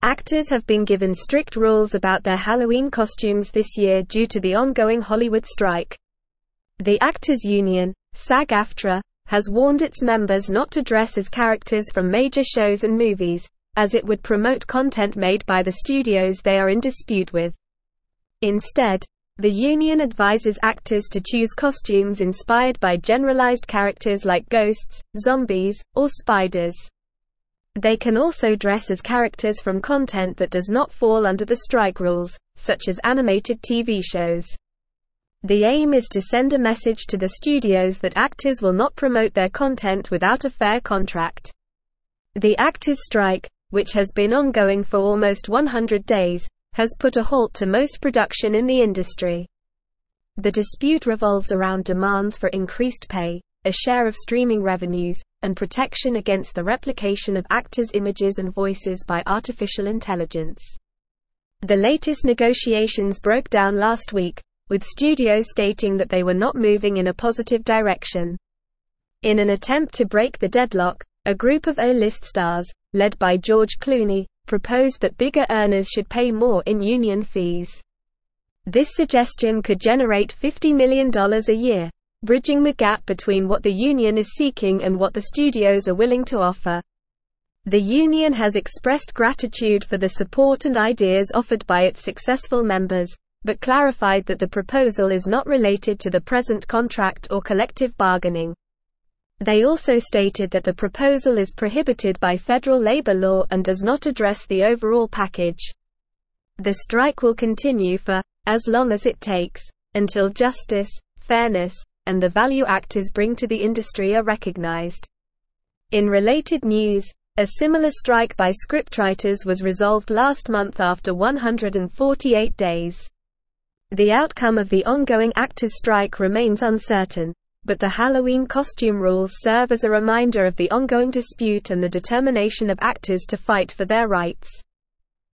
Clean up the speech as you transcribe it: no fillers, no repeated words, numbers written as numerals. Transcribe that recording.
Actors have been given strict rules about their Halloween costumes this year due to the ongoing Hollywood strike. The Actors Union, SAG-AFTRA, has warned its members not to dress as characters from major shows and movies, as it would promote content made by the studios they are in dispute with. Instead, the union advises actors to choose costumes inspired by generalized characters like ghosts, zombies, or spiders. They can also dress as characters from content that does not fall under the strike rules, such as animated TV shows. The aim is to send a message to the studios that actors will not promote their content without a fair contract. The actors' strike, which has been ongoing for almost 100 days, has put a halt to most production in the industry. The dispute revolves around demands for increased pay, a share of streaming revenues, and protection against the replication of actors' images and voices by artificial intelligence. The latest negotiations broke down last week, with studios stating that they were not moving in a positive direction. In an attempt to break the deadlock, a group of A-list stars, led by George Clooney, proposed that bigger earners should pay more in union fees. This suggestion could generate $50 million a year, bridging the gap between what the union is seeking and what the studios are willing to offer. The union has expressed gratitude for the support and ideas offered by its successful members, but clarified that the proposal is not related to the present contract or collective bargaining. They also stated that the proposal is prohibited by federal labor law and does not address the overall package. The strike will continue for as long as it takes, until justice, fairness, and the value actors bring to the industry are recognized. In related news, a similar strike by scriptwriters was resolved last month after 148 days. The outcome of the ongoing actors' strike remains uncertain, but the Halloween costume rules serve as a reminder of the ongoing dispute and the determination of actors to fight for their rights.